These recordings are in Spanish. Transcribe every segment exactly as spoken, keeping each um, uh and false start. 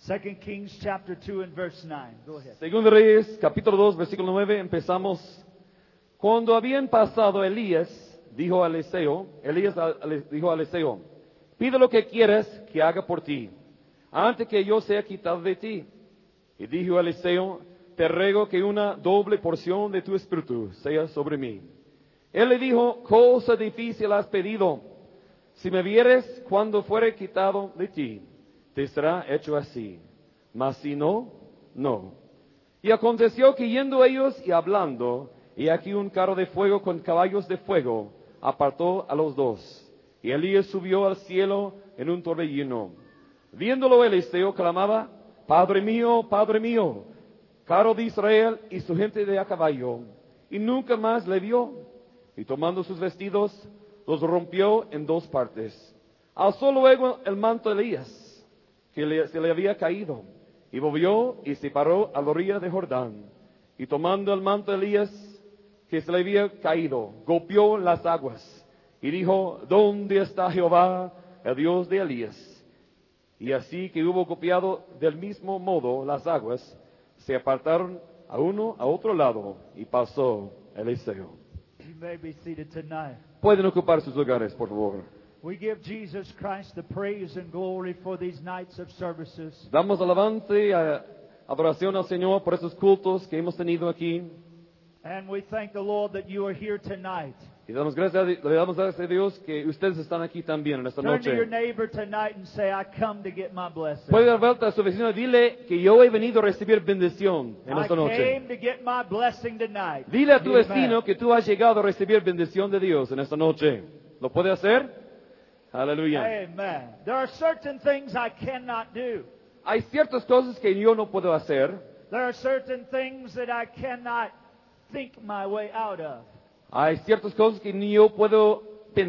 Second Kings chapter two and verse nine. Go ahead. Segundo Reyes, capítulo dos, versículo nueve, empezamos. Cuando habían pasado Elías, dijo a Eliseo, Elías a- a- dijo a Eliseo, pide lo que quieras que haga por ti, antes que yo sea quitado de ti. Y dijo a Eliseo, te ruego que una doble porción de tu espíritu sea sobre mí. Él le dijo, cosa difícil has pedido. Si me vieres cuando fuere quitado de ti, te será hecho así. Mas si no, no. Y aconteció que yendo ellos y hablando, y aquí un carro de fuego con caballos de fuego apartó a los dos. Y Elías subió al cielo en un torbellino. Viéndolo Eliseo clamaba, Padre mío, Padre mío, carro de Israel y su gente de a caballo. Y nunca más le vio. Y tomando sus vestidos, los rompió en dos partes. Alzó luego el manto de Elías, que le- se le había caído, y volvió y se paró a la orilla de Jordán. Y tomando el manto de Elías, que se le había caído, golpeó las aguas, y dijo, ¿dónde está Jehová, el Dios de Elías? Y así que hubo golpeado del mismo modo las aguas, se apartaron a uno a otro lado, y pasó Eliseo. You may be seated tonight. Pueden ocupar sus lugares, por favor. We give Jesus Christ the praise and glory for these nights of services. Damos alabanza y eh, adoración al Señor por esos cultos que hemos tenido aquí. And we thank the Lord that you are here tonight. Y damos gracias a, le damos gracias a Dios que ustedes están aquí también en esta Turn to your noche. neighbor tonight and say, I come to get my blessing. Puede dar vuelta a su vecino y dile que yo he venido a recibir bendición en I esta noche. came to get my blessing tonight. Dile a tu Amen. vecino que tú has llegado a recibir bendición de Dios en esta noche. ¿Lo puede hacer? Aleluya. Amen. There are certain things I cannot do. Hay ciertas cosas que yo no puedo hacer. There are certain things that I cannot think my way out of. Hay ciertas cosas que ni yo puedo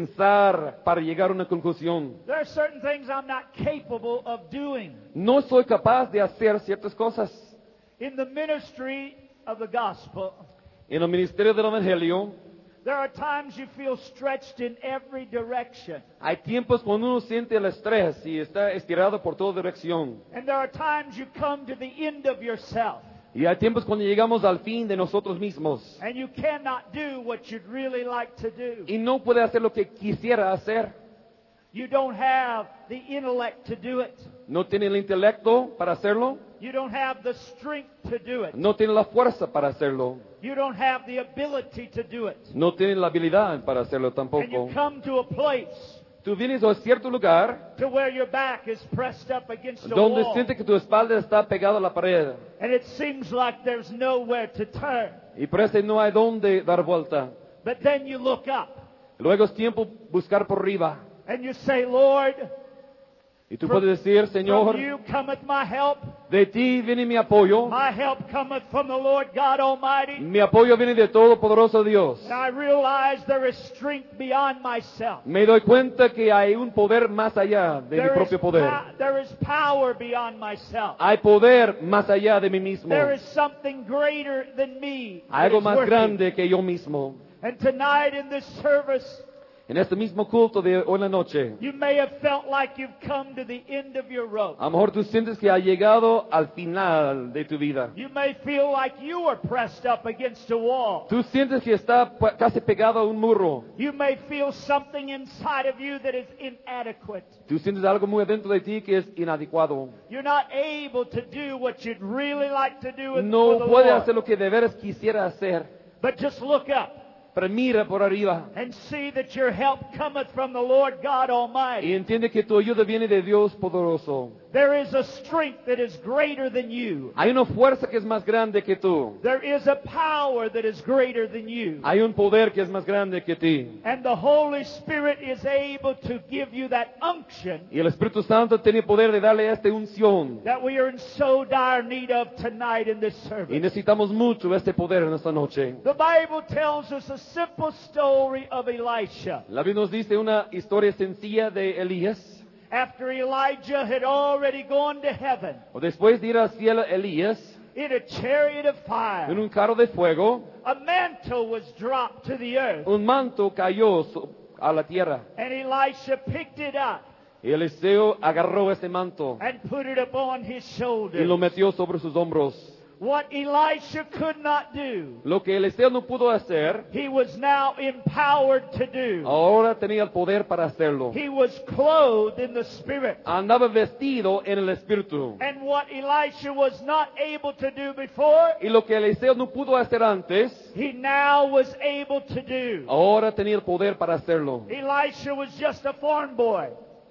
pensar para llegar a una conclusión. There are certain things I'm not capable of doing. No soy capaz de hacer ciertas cosas. In the ministry of the gospel, En el ministerio del Evangelio, there are times you feel stretched in every direction. hay tiempos cuando uno siente el estrés y está estirado por toda dirección. And there are times you come to the end of yourself. Y hay tiempos cuando llegamos al fin de nosotros mismos. And you cannot do what you'd really like to do. Y no puede hacer lo que quisiera hacer. You don't have the intellect to do it. No tiene el intelecto para hacerlo. You don't have the strength to do it. No tiene la fuerza para hacerlo. You don't have the ability to do it. No tiene la habilidad para hacerlo And tampoco. you come to a place Tú vienes a cierto lugar to where your back is pressed up against a donde wall. sientes que tu espalda está pegada a la pared. And it seems like there's nowhere to turn. Y parece no hay dónde dar vuelta. But then you look up Luego es tiempo buscar por arriba. and you say, Lord, Y tú puedes decir, Señor, from you cometh my help. de ti viene mi apoyo. My help cometh from the Lord God Almighty. Mi apoyo viene de Todopoderoso Dios. And I realize there is strength beyond myself. Me doy cuenta que hay un poder más allá de mi There is, propio poder. po- there is power beyond myself. Hay poder más allá de mí mismo. There is something greater than me. that Hay algo is más working. grande que yo mismo. And tonight in this service, En este mismo culto de hoy en la noche, you may have felt like you've come to the end of your rope. a lo mejor tú sientes que ha llegado al final de tu vida. You may feel like you are pressed up against a wall. Tú sientes que está pu- casi pegado a un muro. You may feel something inside of you that is inadequate. Tú sientes algo muy adentro de ti que es inadecuado. You're not able to do what you'd really like to do with for No the puede Lord. hacer lo que de veras quisiera hacer. But just look up Pero mira por arriba and see that your help cometh from the Lord God y Almighty. entiende que tu ayuda viene de Dios poderoso. There is a strength that is greater than you. Hay una fuerza que es más grande que tú. There is a power that is greater than you. Hay un poder que es más grande que ti. And the Holy Spirit is able to give you that unction Y el Espíritu Santo tiene poder de darle esta unción. that we are in so dire need of tonight in this Y service. necesitamos mucho este poder en esta noche. The Bible tells us a simple story of Elisha. La Biblia nos dice una historia sencilla de Elías. After Elijah had already gone to heaven O después de ir al cielo Elías, in a chariot of en fire, un carro de fuego, a mantle was dropped to the earth. un manto cayó so- a la tierra. And Elisha picked it up Y Eliseo agarró ese manto and put it upon his y lo shoulders. metió sobre sus hombros. What Elisha could not do, Lo que Eliseo no pudo hacer, he was now empowered to do. ahora tenía el poder para hacerlo. He was clothed in the Spirit. Andaba vestido en el Espíritu. And what Elisha was not able to do before, Y lo que Eliseo no pudo hacer antes, he now was able to do. ahora tenía el poder para hacerlo. Elisha was just a farm boy.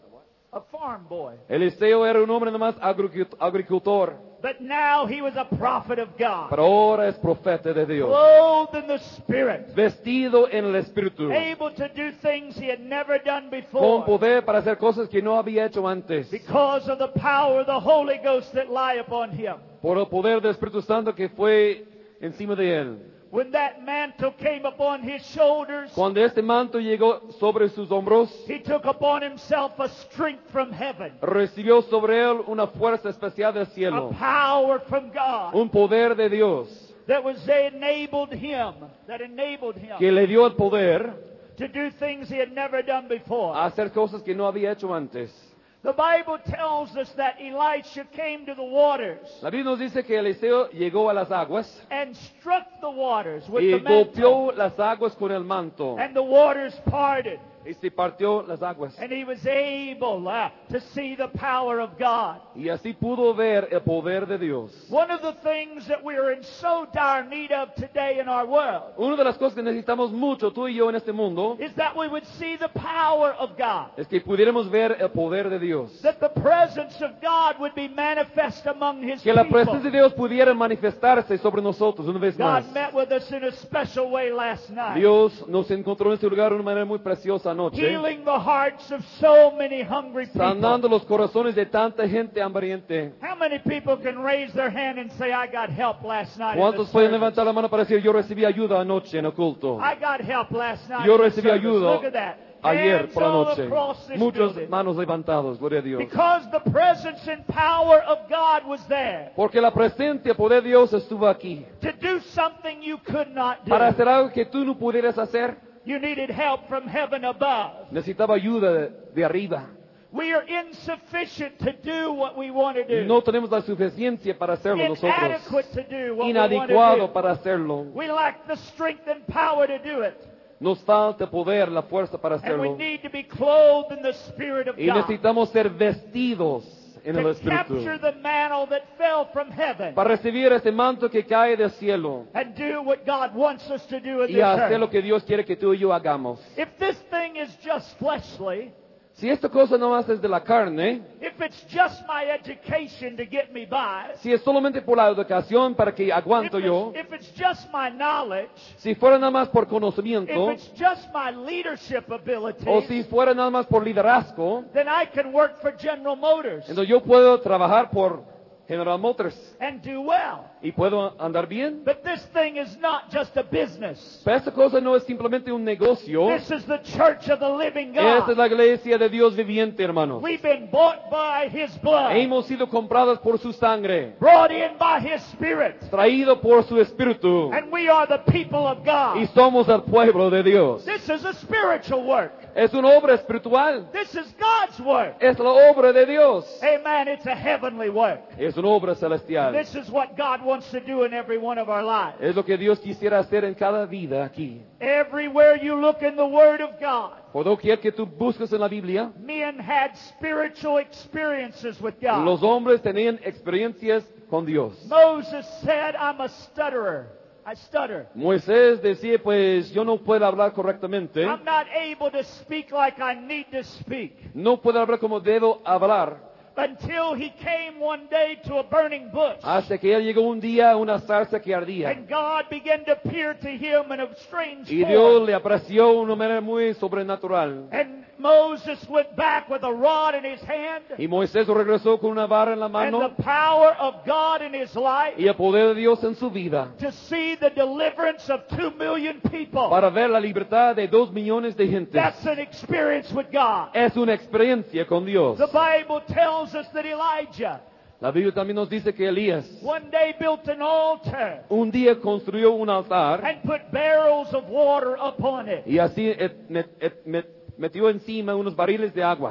A farm boy. Eliseo era un hombre nomás agricu- agricultor, But now he was a prophet of God. pero ahora es profeta de Dios. Clothed in the Spirit. Vestido en el Espíritu, Able to do things he had never done con before. poder para hacer cosas que no había hecho antes. Because of the power of the Holy Ghost that lie upon him. Por el poder del Espíritu Santo que fue encima de él. When that mantle came upon his shoulders, Cuando este manto llegó sobre sus hombros, he took upon himself a strength from heaven. recibió sobre él una fuerza especial del A cielo, power from God un poder de Dios that was enabled him, that enabled him que le dio el poder to do things he had never done before. a hacer cosas que no había hecho antes. The Bible tells us that Elisha came to the waters La Biblia nos dice que Eliseo llegó a las aguas and struck the waters with y the mantle, golpeó las aguas con el manto and the waters parted. y se partió las aguas. And he was able uh, to see the power of God. Y así pudo ver el poder de Dios. One of the things that we are in so dire need of today in our world Una de las cosas que necesitamos mucho, tú y yo, en este mundo, is that we would see the power of God. es que pudiéramos ver el poder de Dios. That the presence of God would be manifest among His Que la people. presencia de Dios pudiera manifestarse sobre nosotros una vez más. God met with us in a special way last night. Dios nos encontró en este lugar de una manera muy preciosa anoche, Healing the hearts of so many hungry sanando people. los corazones de tanta gente hambriente. How many people can raise their hand and say, I got help last night in the ¿Cuántos pueden service? levantar la mano para decir, yo recibí ayuda anoche en el culto? I got help last night Yo in the recibí service. ayuda Look at that. ayer Hands por la all noche. across this Muchas building. manos levantadas, gloria a Dios. Because the presence and power of God was there Porque la presencia, el poder de Dios estuvo aquí. to do something you could not do. Para hacer algo que tú no pudieras hacer, You needed help from heaven above. necesitaba ayuda de, de arriba. We are insufficient to do what we want to do. No tenemos la suficiencia para hacerlo nosotros. Inadequate to do what we want Inadecuado to do. para hacerlo. We lack the strength and power to do it. Nos falta poder, la fuerza para And we hacerlo. need to be clothed in the Spirit of Y God. necesitamos ser vestidos en el To Espíritu. capture the mantle that fell from heaven. Para recibir este manto que cae del cielo. And do what God wants us to do in Y this hacer earth. lo que Dios quiere que tú y yo hagamos. If this thing is just fleshly, Si esta cosa no más es de la carne, if it's just my education to get me by, si es solamente por la educación para que if aguanto yo, it's, if it's just my knowledge, si fuera nada más por if conocimiento, it's just my leadership ability, o si fuera nada más por liderazgo, then I can work for General Motors entonces yo puedo trabajar por General Motors and do well. y puedo andar bien. But this thing is not just a business. Pero esta cosa no es simplemente un negocio. This is the church of the living Esta es God. la iglesia de Dios viviente, hermanos. We've been bought by His blood, Hemos sido comprados por su sangre, brought in by His Spirit, traído por su espíritu, and we are the people of y God. somos el pueblo de Dios. This is a spiritual work. Es una obra espiritual. This is God's work. Es la obra de Dios. Amen. It's a heavenly work. Es una obra celestial. This is what God wants to do in every one of our lives. Es lo que Dios quisiera hacer en cada vida aquí. Everywhere you look in the Word of God, Por doquier que tú busques en la Biblia, men had spiritual experiences with God. los hombres tenían experiencias con Dios. Moses said, I'm a stutterer. I stutter. Moisés decía, pues yo no puedo hablar correctamente, I'm not able to speak like I need to speak. no puedo hablar como debo hablar, Until he came one day to a burning bush. hasta que él llegó un día a una zarza que ardía. And God began to appear to him in a strange Y Dios form. le apareció de una manera muy sobrenatural. And Moses went back with a rod in his hand. Y Moisés regresó con una vara en la And mano the power of God in his life. y el poder de Dios en su vida To see the deliverance of two million people. para ver la libertad de dos millones de gente. That's an experience with God. Es una experiencia con Dios. The Bible tells us that Elijah La Biblia también nos dice que Elías one day built an altar un día construyó un altar and put barrels of water upon it. y así et- met- et- met- metió encima unos barriles de agua.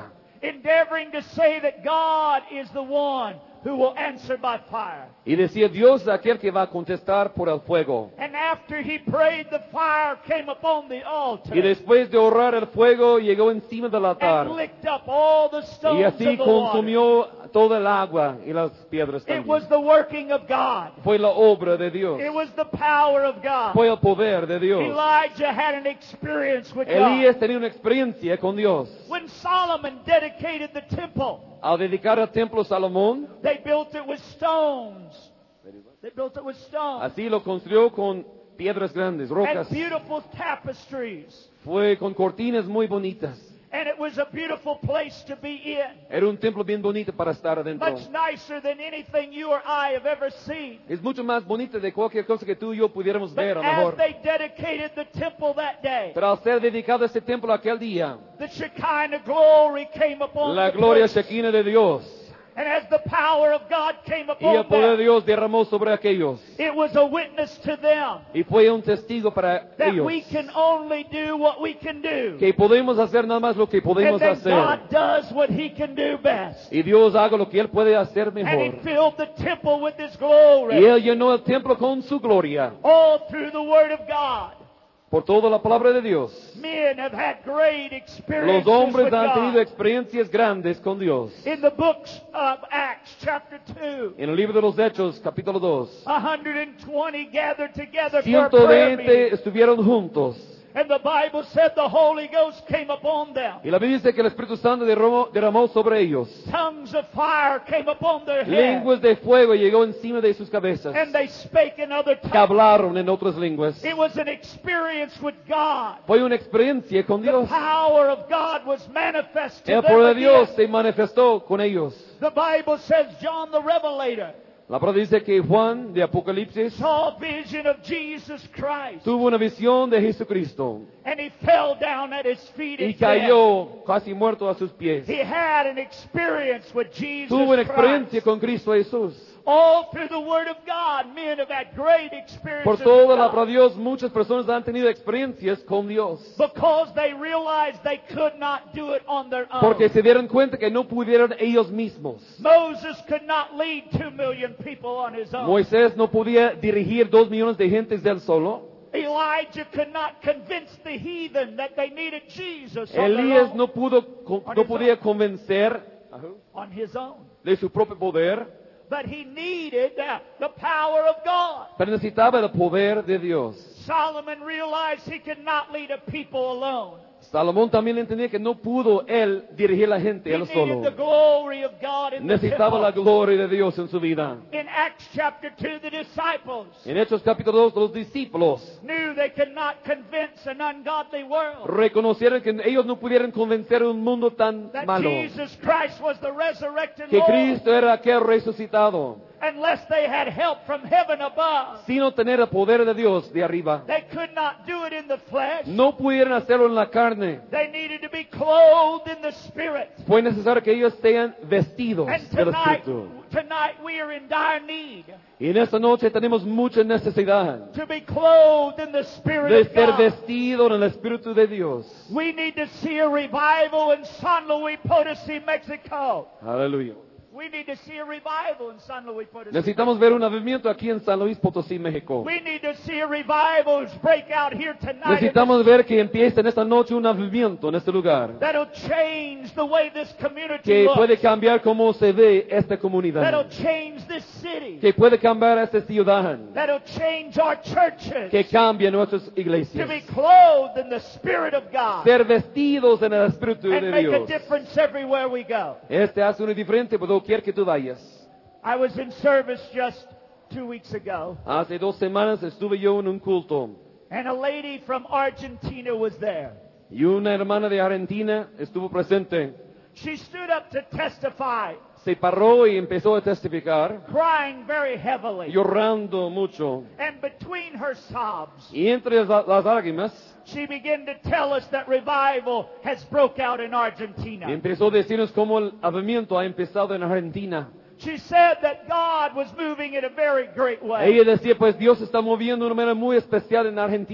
endeavoring to say that God is the one who will answer by fire. Y decía, Dios es aquel que va a contestar por el fuego. And after he prayed, the fire came upon the altar Y después de orar, el fuego llegó encima del altar. and licked up all the stones Y of así the water. consumió toda el agua y las piedras It también. was the working of God. Fue la obra de Dios. It was the power of God. Fue el poder de Dios. Elijah had an experience with Elías God. tenía una experiencia con Dios. When Solomon dedicated the temple, Al dedicar el templo a Salomón, they built it with stones. They built it with stones. así lo construyó con piedras grandes, rocas. And beautiful tapestries. Fue con cortinas muy bonitas. And it was a beautiful place to be in. Era un templo bien bonito para estar adentro. Much nicer than anything you or I have ever seen. Es mucho más bonito de cualquier cosa que tú y yo pudiéramos But ver, a lo as mejor. they dedicated the temple that day, Pero al ser dedicado este templo aquel día, the Shekinah glory came upon la the gloria place. Shekinah de Dios And as the power of God came y el upon poder de them, Dios derramó sobre aquellos. it was a witness to them Y fue un testigo para that ellos. we can only do what we can do. Que podemos hacer nada más lo que And podemos then hacer. God does what He can do best. Y Dios haga lo que Él puede hacer And He mejor. filled the temple with His Y glory Él llenó el templo con su gloria. all through the Word of God. Por toda la palabra de Dios. Men have had great Los experiences hombres with han tenido God. experiencias grandes con Dios. In the books of Acts, chapter two, En el libro de los Hechos, capítulo dos. one hundred twenty gathered together for a ciento prayer veinte meeting. estuvieron juntos. And the Bible said the Holy Ghost came upon them. Y la Biblia dice que el Espíritu Santo derramó, derramó sobre ellos. Tongues of fire came upon their heads. Lenguas de fuego llegó encima de sus cabezas. And they spake in other Que tongues. hablaron en otras lenguas. It was an experience with God. Fue una experiencia con The Dios. power of God was manifest to El them poder de Dios again. se manifestó con ellos. The Bible says John the Revelator La palabra dice que Juan de Apocalipsis saw a vision of Jesus Christ. tuvo una visión de Jesucristo And he fell down at his feet y and said, cayó casi muerto a sus pies. he had an experience with Jesus Tuvo una experiencia Christ. con Cristo Jesús. All through the Word of God, men have had great experiences Por toda with la God palabra de Dios, muchas personas han tenido experiencias con Dios. because they realized they could not do it on their own. Porque se dieron cuenta que no pudieron ellos mismos. Moses could not lead two million people on his own. Moisés no podía dirigir dos millones de gentes de él solo. Elijah could not convince the heathen that they needed Jesus on, their Elías own, no pudo, con- no podía convencer on his own. de su propio poder, But he needed uh, the power of God. pero necesitaba el poder de Dios. Solomon realized he could not lead a people alone. Salomón también entendía que no pudo él dirigir a la gente He él needed solo. the glory of God in the Necesitaba la temple. gloria de Dios en su vida. In Acts chapter two, the disciples En Hechos capítulo dos, los discípulos knew they could not convince an ungodly world reconocieron que ellos no pudieran convencer a un mundo tan that malo, Jesus Christ was the resurrected que Lord Cristo era aquel resucitado, unless they had help from heaven above. sino tener el poder de Dios de arriba. They could not do it in the flesh. No pudieron hacerlo en la carne. They needed to be clothed in the Spirit. Fue necesario que ellos sean vestidos And del tonight, Espíritu. tonight we are in dire need Y en esta noche tenemos mucha necesidad to be clothed in the Spirit de of ser God. vestidos en el Espíritu de Dios. We need to see a revival in San Luis Potosí, Mexico. Aleluya. We need to see a revival in San Luis Potosí. Necesitamos ver un avivamiento aquí en San Luis Potosí, México. We need to see a revival break out here tonight. Necesitamos ver que empiece en esta noche un avivamiento en este lugar, That'll change the way this community que looks. puede cambiar cómo se ve esta That'll comunidad, change this city. que puede cambiar esta ciudad, That'll change our churches. que cambie nuestras To be iglesias. clothed in the Spirit of God. Ser vestidos en el Espíritu And de make a Dios. difference everywhere we go. Este hace una diferencia por donde quiera que tú vayas. I was in service just two weeks ago, Hace dos semanas estuve yo en un culto and a lady from Argentina was there. y una hermana de Argentina estuvo presente. She stood up to testify, Se paró y empezó a testificar, crying very heavily. llorando mucho. And between her sobs, Y entre las, las lágrimas she began to tell us that revival has broke out in Argentina. empezó a decirnos cómo el avivamiento ha empezado en Argentina. She said that God was moving in a very great way. Ella decía, pues Dios está moviendo de una manera muy especial en Argentina.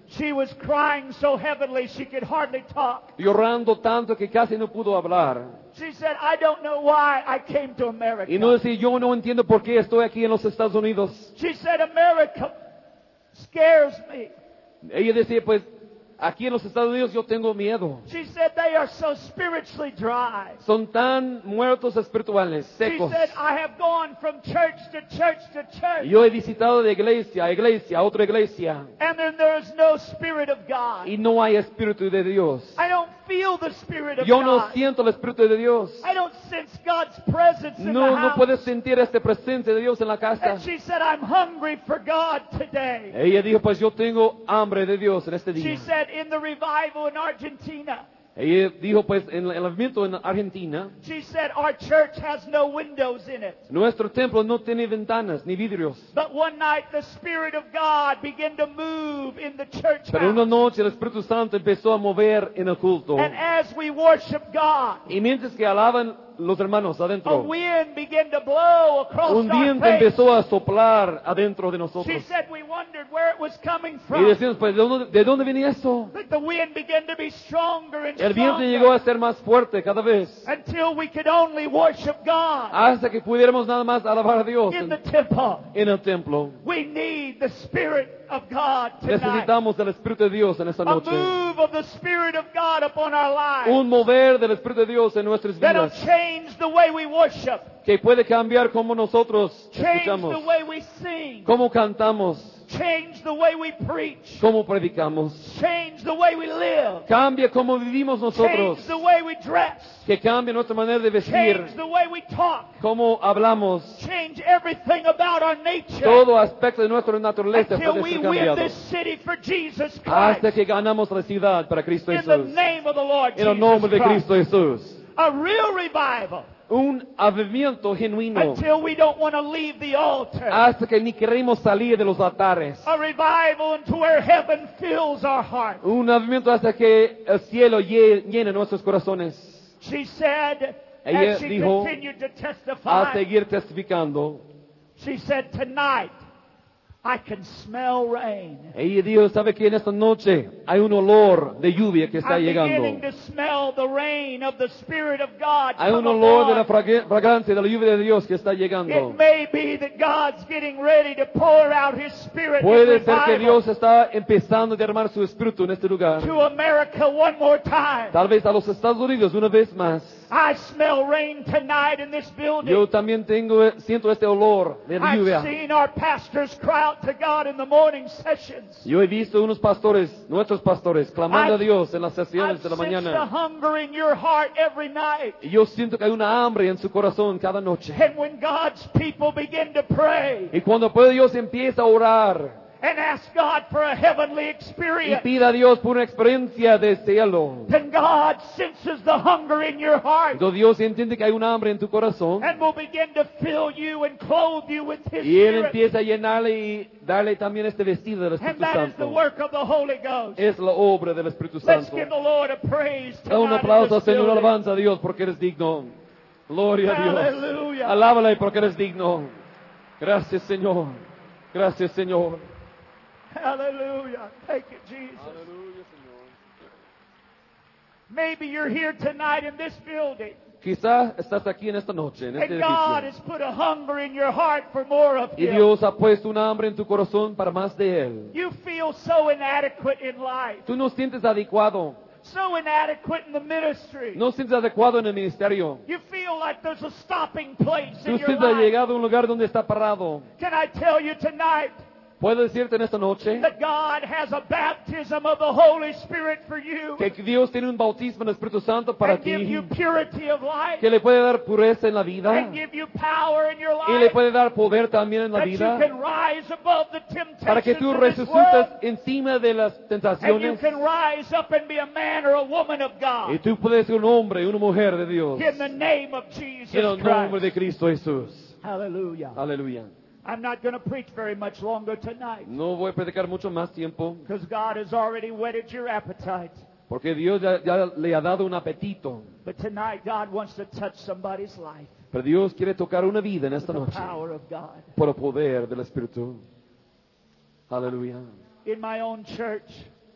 She was crying so heavily she could hardly talk. llorando tanto que casi no pudo hablar. She said, I don't know why I came to America. Y no decía, yo no entiendo por qué estoy aquí en los Estados Unidos. She said, America scares me. Ella decía, pues, aquí en los Estados Unidos yo tengo miedo. She said, they are so spiritually dry. Son tan muertos espirituales, She secos. said, I have gone from church to church to church. Yo he visitado de iglesia a iglesia, a otra iglesia, And then there is no Spirit of God. y no hay Espíritu de Dios. I don't feel the Spirit of Yo no God. siento el Espíritu de Dios. I don't sense God's presence in the No, no house. puedes sentir este presente de Dios en la casa. And she said, I'm hungry for God today. Ella dijo, pues yo tengo hambre de Dios en este She día. said, in the revival in Argentina, Ella dijo, pues en el avivamiento en Argentina, she said, our church has no windows in it. nuestro templo no tiene ventanas ni vidrios. But one night the Spirit of God began to move in the church Pero una house. noche el Espíritu Santo empezó a mover en el culto. And as we worship God, Y mientras que alaban los hermanos a adentro, wind began to blow across un our viento face. empezó a soplar adentro de She nosotros. said we wondered where it was coming Y from. decimos, pues, ¿de dónde, de dónde venía eso? But the wind began to be stronger and El viento stronger llegó a ser más fuerte cada vez, until we could only worship God hasta que pudiéramos nada más alabar a Dios in en, the temple. en el templo. We need the Spirit of God tonight. Necesitamos el Espíritu de Dios en esta A noche. move of the Spirit of God upon our lives Un mover del Espíritu de Dios en nuestras that'll vidas, change the way we worship, que puede cambiar cómo nosotros change the escuchamos, way we sing, cómo cantamos, change the way we preach, cómo predicamos. change the way we live, Cambia cómo vivimos nosotros, change the way we dress, que cambie nuestra manera de vestir, change the way we talk, cómo hablamos. change everything about our nature Todo aspecto de nuestra naturaleza until puede we ser win cambiado this city for Jesus Christ. hasta que ganamos la ciudad para Cristo In the Jesús. name of the Lord En el Jesus nombre de Christ. Cristo Jesús. A real revival Un avivamiento genuino until we don't want to leave the altar. hasta que ni queremos salir de los altares. A revival into where heaven fills our heart. Un avivamiento hasta que el cielo lle- llene nuestros corazones. She said, Ella as she dijo, continued to A testify, seguir testificando. she said, tonight I can smell rain. Ella dijo, ¿sabe qué? En esta noche hay un olor de lluvia que está I'm llegando. beginning to smell the rain of the Spirit of God. Hay un come olor de la upon. frag- fragancia de la lluvia de Dios que está llegando. It may be that God's getting ready to pour out His Spirit in Puede ser que revival Dios está empezando a derramar su espíritu en este lugar. to America one more time. Tal vez a los Estados Unidos una vez más. I smell rain tonight in this building. Yo también tengo, siento este olor de I've lluvia. seen our pastors cry out to God in the morning sessions. Yo he visto unos pastores, nuestros pastores, clamando a I've- Dios en las I've sesiones de la sensed the mañana. hunger in your heart every night. Y yo siento que hay una hambre en su corazón cada noche. And when God's people begin to pray Y cuando puede Dios empieza a orar and ask God for a heavenly y experience, pida a Dios por una experiencia de cielo. then God senses the hunger in your heart Cuando Dios entiende que hay una hambre en tu corazón and will begin to fill you and clothe you with His y Él Spirit. empieza a llenarle y darle también este vestido del And Espíritu that is the Santo. work of the Holy Ghost. Es la obra del Espíritu Let's Santo. give the Lord a praise Da un tonight in aplauso al this Señor, building. alabanza a Dios porque eres digno. Gloria a Dios. Hallelujah. Alábale porque eres digno. Gracias, Señor. Gracias, Señor. Hallelujah. Thank you, Jesus. Maybe you're here tonight in this building, Quizás estás aquí en esta noche, en este and God edificio, has put a hunger in your heart for more of y Him. Dios ha puesto una hambre en tu corazón para más de Él. You feel so inadequate in life, Tú no sientes adecuado, so inadequate in the ministry. no sientes adecuado en el ministerio. You feel like there's a stopping place Tú in your sientes life. llegado a un lugar donde está parado. Can I tell you tonight Puedo decirte en esta noche that God has a baptism of the Holy Spirit for you que Dios tiene un bautismo en el Espíritu Santo para and give you ti, purity of life que le puede dar pureza en la vida and give you power in your y le life puede dar poder también en la that you vida can rise above the temptations para que tú of this resucitas world encima de las and you tentaciones can rise up and be a man or a woman of y God tú puedes ser un hombre y una mujer de Dios in the name of Jesus en el nombre de Christ. Cristo Jesús. Hallelujah. Aleluya. I'm not going to preach very much longer tonight No voy a predicar mucho más tiempo because God has already whetted your appetite. porque Dios ya, ya le ha dado un apetito. But tonight God wants to touch somebody's life Pero Dios quiere tocar una vida en with esta the noche power of God. por el poder del Espíritu. Aleluya. In my own church,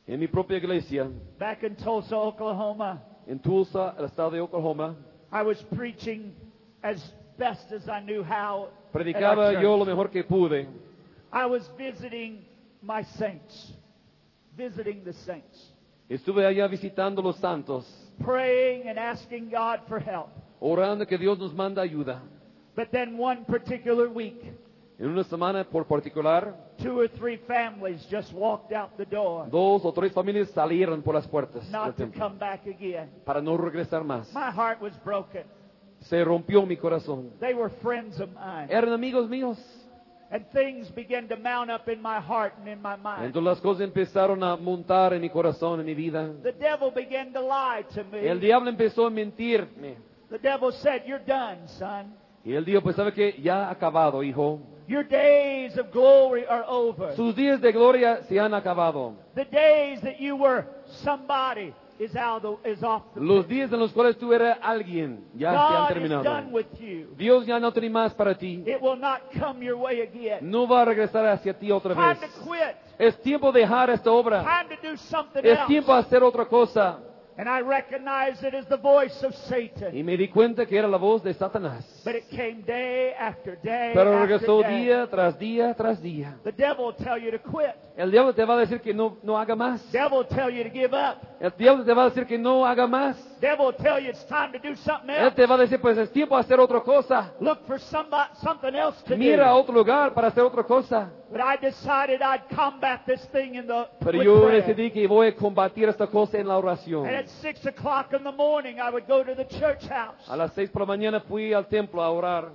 En mi propia iglesia, back in Tulsa, Oklahoma, en Tulsa, el estado de Oklahoma, I was preaching as best as I knew how. at predicaba our yo church. lo mejor que pude. I was visiting my saints, visiting the saints, Estuve allá visitando los santos, praying and asking God for help. orando que Dios nos manda ayuda. But then one particular week, En una semana por particular, two or three families just walked out the door, dos o tres familias salieron por las puertas del not to templo come back again. para no regresar más. My heart was broken. Se rompió mi corazón. They were friends of mine. Eran amigos míos. And things began to mount up in my heart and in my mind. Entonces las cosas empezaron a montar en mi corazón, en mi vida. The devil began to lie to El me. diablo empezó a mentirme. The devil said, "You're done, son. Y él dijo, pues sabe que ya ha acabado, hijo. Your days of glory are over. Sus días de gloria se han acabado. The days that you were somebody is out of the, is off the Los picture. días en los cuales tú eras alguien ya se han God is terminado. done with you. Dios ya no tiene más para ti. It will not come your way again. No va a regresar hacia ti otra Time vez. to quit. Es tiempo de dejar esta obra. Time to do something Es tiempo de else. hacer otra cosa. And I recognized it as the voice of Satan. Y me di cuenta que era la voz de Satanás. But it came day after day Pero after regresó day. día tras día tras día. The devil will tell you to quit. El diablo te va a decir que no, no haga más. The devil will tell you to give up. El diablo te va a decir que no haga más. The devil will tell you it's time to do something Él else. te va a decir, pues es tiempo de hacer otra cosa. Look for somebody, something else to Mira a do. otro lugar para hacer otra cosa. But I decided I'd combat this thing in the Pero with yo prayer. decidí que voy a combatir esta cosa en la oración. And at six o'clock in the morning, I would go to the church house. A las seis por la mañana fui al templo a orar.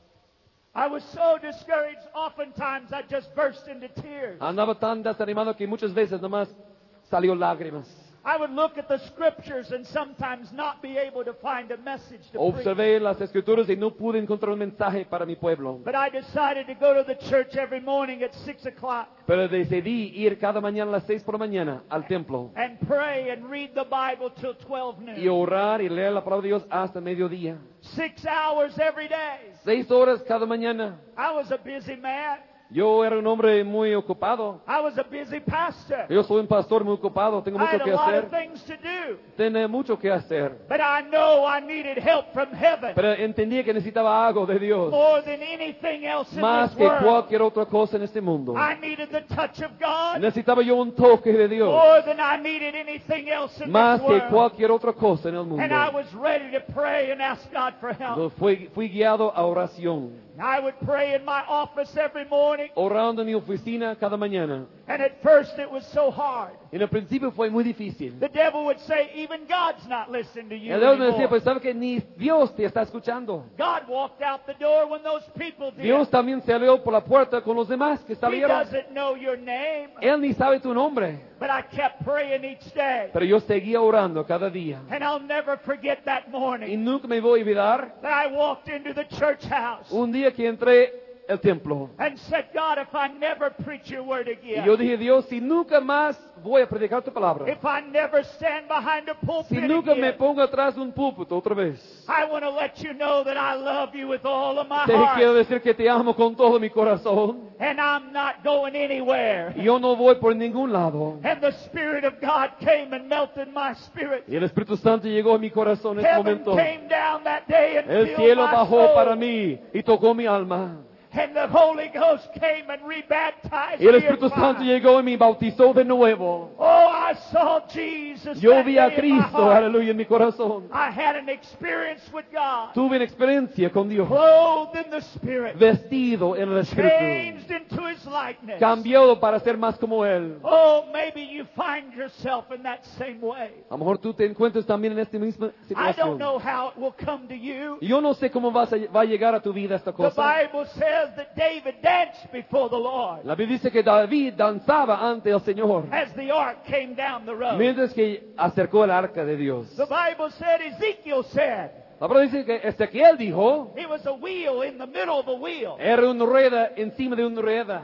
I was so discouraged. Oftentimes, I just burst into tears. Andaba tan desanimado que muchas veces nomás salió lágrimas. I would look at the scriptures and sometimes not be able to find a message to preach. Observé las escrituras y no pude encontrar un mensaje para mi pueblo. But I decided to go to the church every morning at six o'clock Pero decidí ir cada mañana a las seis por la mañana al templo and pray and read the Bible till twelve y noon. orar y leer la palabra de Dios hasta mediodía. Six hours every day. Seis horas cada mañana. I was a busy man. Yo era un hombre muy ocupado. I was a busy pastor. Yo soy un pastor muy ocupado. Tengo I mucho had a que lot of hacer. things to do. Tenía mucho que hacer. But I know I needed help from heaven Pero entendí que necesitaba algo de Dios. more than anything else in Más this que world. cualquier otra cosa en este mundo. I needed the touch of God Necesitaba yo un toque de Dios. more than I needed anything else in Más this que world. cualquier otra cosa en el mundo. And I was ready to pray and ask God for help. Entonces fui, fui guiado a oración. I would pray in my office every morning, Orando en mi oficina cada mañana. and at first it was so hard. En el principio fue muy difícil. The devil would say, even God's not listening to you El Dios me decía, anymore. pues sabe que ni Dios te está escuchando. God walked out the door when those people did. Dios también salió por la puerta con los demás que He salieron. doesn't know your name. Él ni sabe tu nombre. But I kept praying each day. Pero yo seguía orando cada día. And I'll never forget that Y morning nunca me voy a olvidar that I walked into the church house un día que entré al templo. and said, God, if I never preach your word Y again, yo dije, Dios, si nunca más voy a predicar tu palabra. if I never stand behind a Si pulpit nunca me again, pongo atrás de un púlpito otra vez. I want to let you know that I love you with all of my Te quiero heart. decir que te amo con todo mi corazón. And I'm not going anywhere. Y yo no voy por ningún lado. And the Spirit of God came and melted my spirit. Y el Espíritu Santo llegó a mi corazón en ese Heaven momento. came down that day and El filled cielo my bajó soul. para mí y tocó mi alma. And the Holy Ghost came and rebaptized Y el me Espíritu in Santo fire. llegó y me bautizó de nuevo. Oh, I saw Jesus Yo that vi a day in my Cristo, heart. aleluya, en mi corazón. I had an experience with God, Tuve una experiencia con Dios. clothed in the Spirit, Vestido en el Espíritu. changed into His likeness. Cambiado para ser más como Él. Oh, maybe you find yourself in that same way. A lo mejor tú te encuentres también en esta misma I don't situación. know how it will come to you. Yo no sé cómo vas a, va a llegar a tu vida esta The cosa. Bible says that David danced before the Lord La Biblia dice que David danzaba ante el Señor as the ark came down the road. mientras que acercó el arca de Dios. The Bible said, Ezekiel said, La Biblia dice que Ezequiel dijo, it was a wheel in the middle of a wheel. era una rueda encima de una rueda.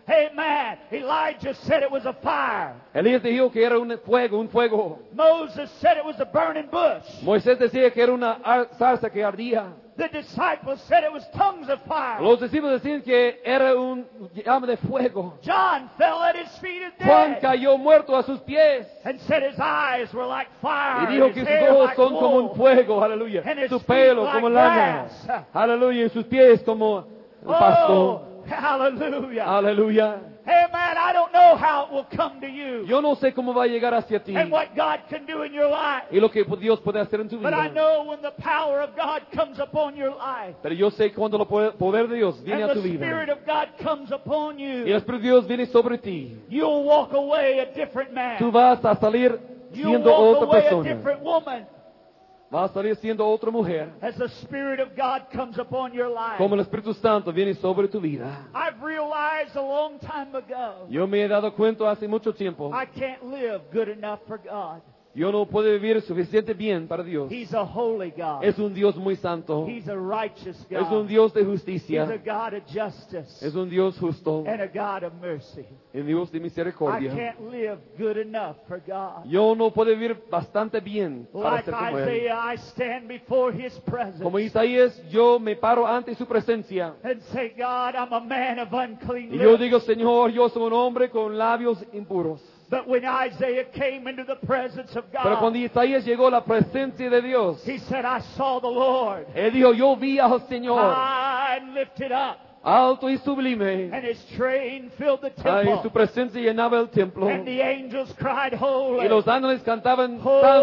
Amen. Elijah said it was a fire. Elías dijo que era un fuego, un fuego. Moses said it was a burning bush. Moisés decía que era una ar- zarza que ardía. The disciples said it was tongues of fire. Los discípulos decían que era un llama de fuego. John fell at his feet and Juan dead. cayó muerto a sus pies. And said his eyes were like fire. Y dijo and que his sus hair ojos like son como un wool. fuego, aleluya. And his Su feet pelo like como lana, grass. aleluya. Y sus pies como pasto, Oh, hallelujah. aleluya. Hey man, I don't know how it will come to you Yo no sé cómo va a llegar hacia ti and what God can do in your life. y lo que Dios puede hacer en tu But I vida. know when the power of God comes upon your life Pero yo sé cuando el poder poder de Dios viene and a tu the Spirit vida of God comes upon y el you, Espíritu de Dios viene sobre ti, you'll walk away a different tú man. vas a salir You'll siendo walk otra away a persona. different woman Vas a salir siendo otra mujer. as the Spirit of God comes upon your life. Como el Espíritu Santo viene sobre tu vida. I've realized a long time ago Yo me he dado cuenta hace mucho tiempo. I can't live good enough for God. Yo no puedo vivir suficiente bien para Dios. He's a holy God. Es un Dios muy santo. He's a righteous Es un God. Dios de He's a justicia. God of justice Es un Dios justo. and a God of mercy. Un Dios de I misericordia. can't live good enough for God. Yo no puedo vivir bastante bien para Like ser como Él. Isaiah, I stand before His presence Como Isaías, yo me paro ante su presencia. and say, God, I'm a man of unclean Y yo lips. digo, Señor, yo soy un hombre con labios impuros. But when Isaiah came into the presence of Pero cuando God, Isaías llegó a la presencia de Dios, he said, I saw the Lord él dijo, yo vi al Señor high and lifted up, alto y sublime. and His train filled the Ay, su temple. presencia llenaba el templo. And the angels cried, Y Holy, los ángeles cantaban,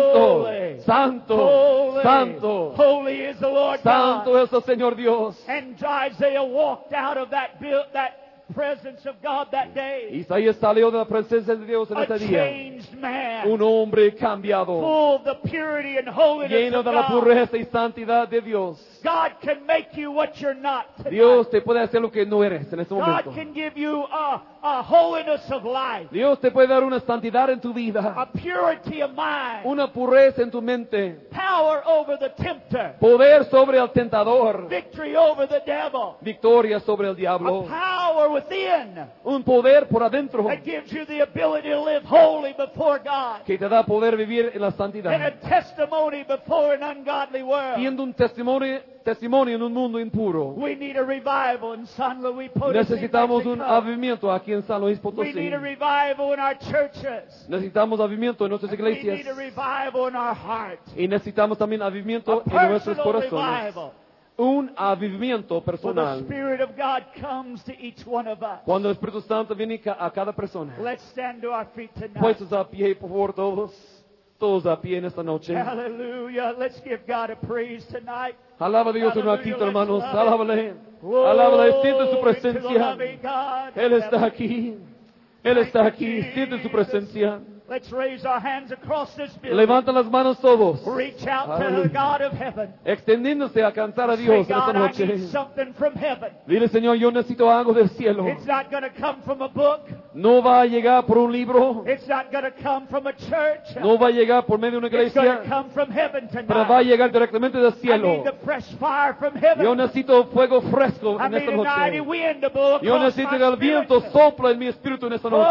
Holy, Santo, Santo, holy, Santo, holy is the Lord God. Santo es el Señor Dios. And Isaiah walked out of that build, that presence of God that day, Isaías salió de la presencia de Dios en a ese día. changed man, Un hombre cambiado, full of the purity and holiness lleno of de la God. pureza y santidad de Dios. God can make you what you're not tonight. Dios te puede hacer lo que no eres en este God momento. can give you a, a holiness of life, Dios te puede dar una santidad en tu a vida, purity of mind, una pureza en tu mente, power over the tempter, poder sobre el tentador, victory over the devil, victoria sobre el a diablo, power within un poder por adentro that gives you the ability to live holy before God que te da poder vivir en la and a santidad, testimony before an ungodly world. siendo un testimonio, testimonio en un mundo impuro. We need a revival in San Luis Potosí, Necesitamos un Mexico. avivamiento aquí en San Luis We Potosí. need a revival in our churches. Necesitamos avivamiento en nuestras And we iglesias need a revival in our hearts. y necesitamos también A avivamiento en nuestros personal corazones. revival. Un avivamiento Where the personal. Spirit of God comes to each one of us. Cuando el Espíritu Santo viene ca- a cada persona. Let's stand to our feet tonight. Puestos a pie, por favor, todos. Todos a pie en esta noche. Hallelujah. Let's give God a praise tonight. Alaba a Dios un Hallelujah, ratito, let's hermanos. love Alábale. Glory Alábale. Siente su to the presencia. loving God. Él está aquí. Él está aquí. Siente su presencia. Let's raise our hands across this building. Levanta las manos todos. Reach out to Hallelujah. the God of heaven. Extendiéndose a cantar a Say, Dios en esta God, I noche. need something from heaven. Dile, Señor, yo necesito algo del cielo. It's not going to come from a book. No va a llegar por un libro. It's not going to come from a church. No va a llegar por medio de una It's going to iglesia. come from heaven tonight. Pero va a llegar directamente del I cielo. need the fresh fire from heaven. Yo necesito fuego fresco I en need esta a mighty noche. wind to blow Yo across necesito my que el viento spirit. sopla en mi espíritu en esta noche.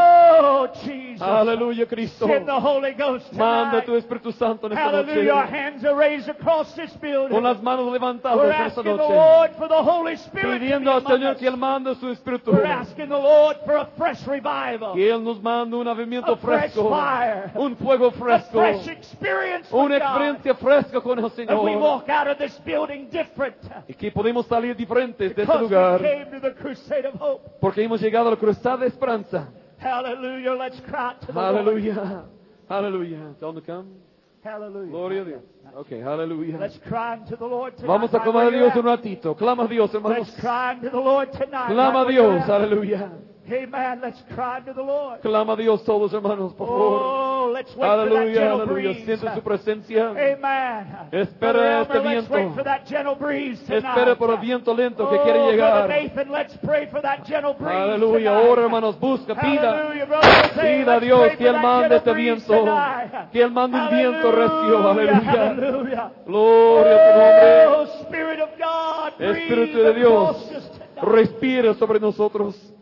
Oh, Jesus. Aleluya, Cristo. Send the Holy Ghost Manda tonight. tu Espíritu Santo en esta Hallelujah. Our noche. hands are raised across this building. Con las manos levantadas We're en esta asking the noche. Lord for the Holy Spirit to be Pidiendo al among Señor us. que Él mande su Espíritu. We're asking the Lord for a fresh revival. Que Él nos mande un avivamiento A fresh fresco. fire. Un fuego A fresco. fresh experience with Una God. experiencia fresca con el And we Señor. walk out of this building different. Y que podemos salir diferentes de este Because we lugar. came to the crusade of hope. Porque hemos llegado a la cruzada de esperanza. Hallelujah. Let's cry out to the Lord. Aleluya. Aleluya. Tell them to come. Hallelujah. Gloria a Dios. Ok, aleluya. Let's cry unto the Lord tonight. Vamos a Right clamar a where Dios you're un at. ratito. Clama a Dios, hermanos. Let's cry unto the Lord tonight. Clama a right where you're Dios, at. aleluya. Amen. Let's cry unto the Lord. Clama a Dios todos, hermanos, por favor. Oh, let's wait for that Aleluya, gentle aleluya. breeze. Siente su presencia. Amen. Espera Brother este Elmer, let's viento. wait for that gentle breeze tonight. Espera por el viento lento que oh, quiere Brother llegar. Nathan, let's pray for that gentle breeze Aleluya. tonight. Ahora, hermanos, busca, pida. Hallelujah, Brother Jose, Pida a let's Dios pray que for Él that mande gentle este breeze viento. tonight. Que Él mande un viento recio. Hallelujah, Aleluya. hallelujah. Gloria a tu nombre. Oh, Spirit of God, breathe Espíritu de Dios, across us tonight. respira sobre nosotros.